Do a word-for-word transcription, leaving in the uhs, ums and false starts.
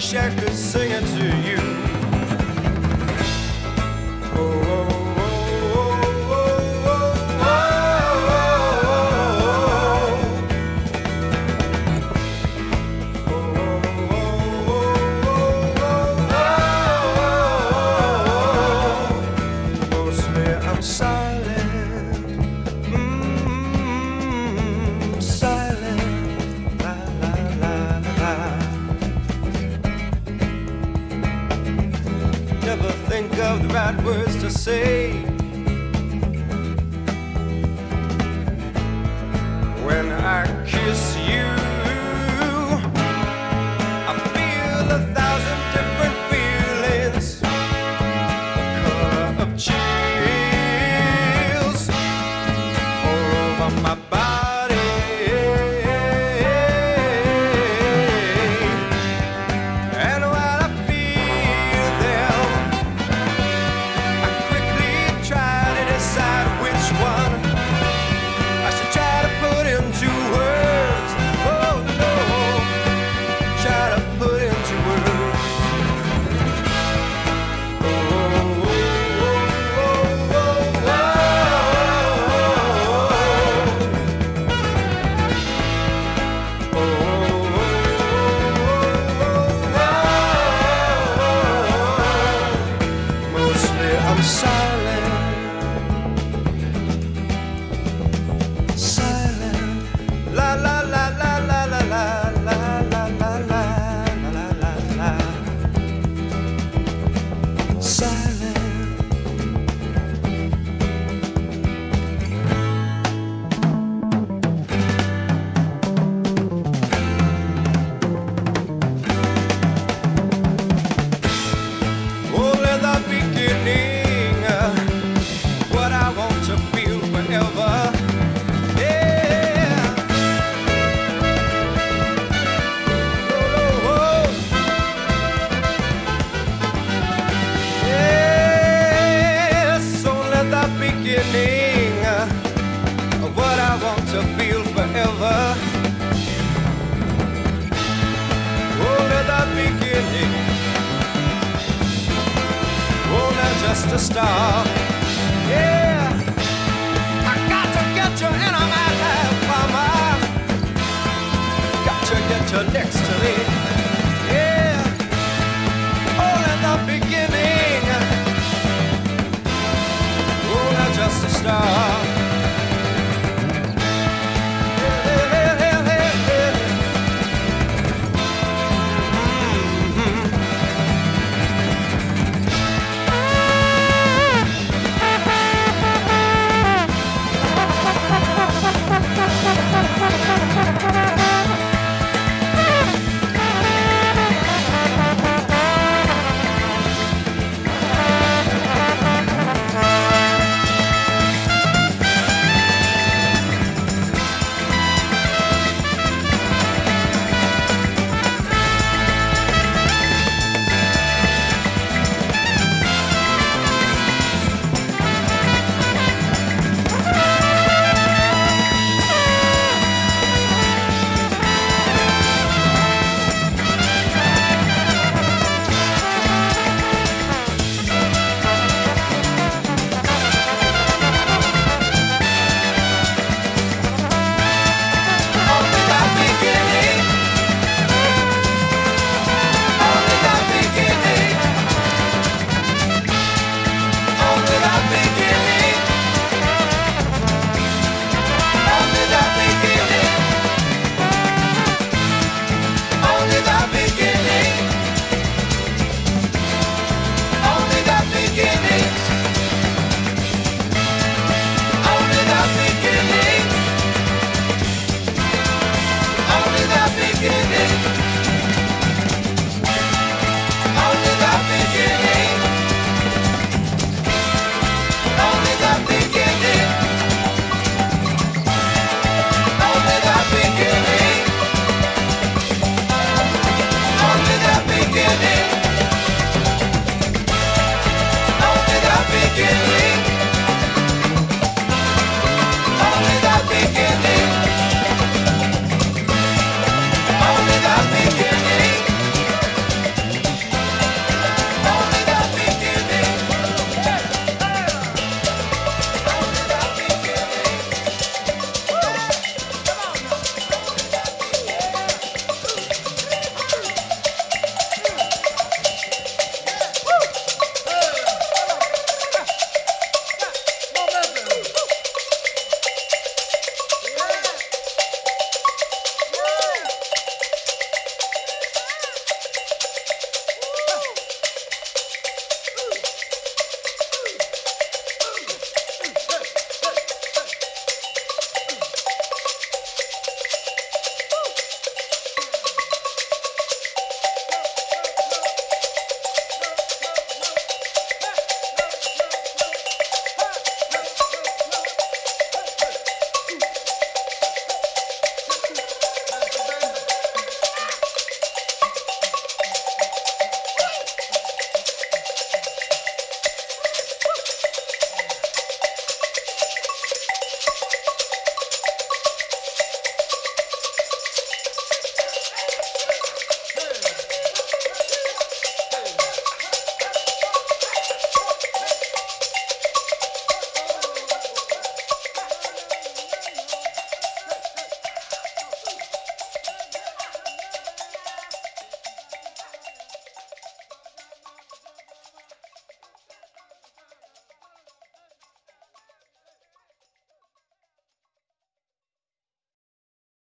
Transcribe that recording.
wish I could sing it to you. Oh, oh, oh, oh, oh, oh, oh. Mostly I'm silent, mm, silent, la la la la. Never think of the right words to say when I kiss you. I feel a thousand different feelings, the color of chills all over my body. And when I feel them, I quickly try to decide which one I should try to put into words. Oh no, try to put into words. Oh, oh, oh, oh, oh, oh, oh, oh, oh. Mostly I'm silent, silent, la la la la la la la la la la la la la la, silent. Only the beginning, uh, what I want to feel forever. Yeah. Oh, oh. Yes, only the beginning, uh, of what I want to feel forever. Only the beginning. Oh, now just a start. Yeah, I got to get you in on my life, mama. Got to get you next to me. Yeah, all in the beginning. Oh, now just a start.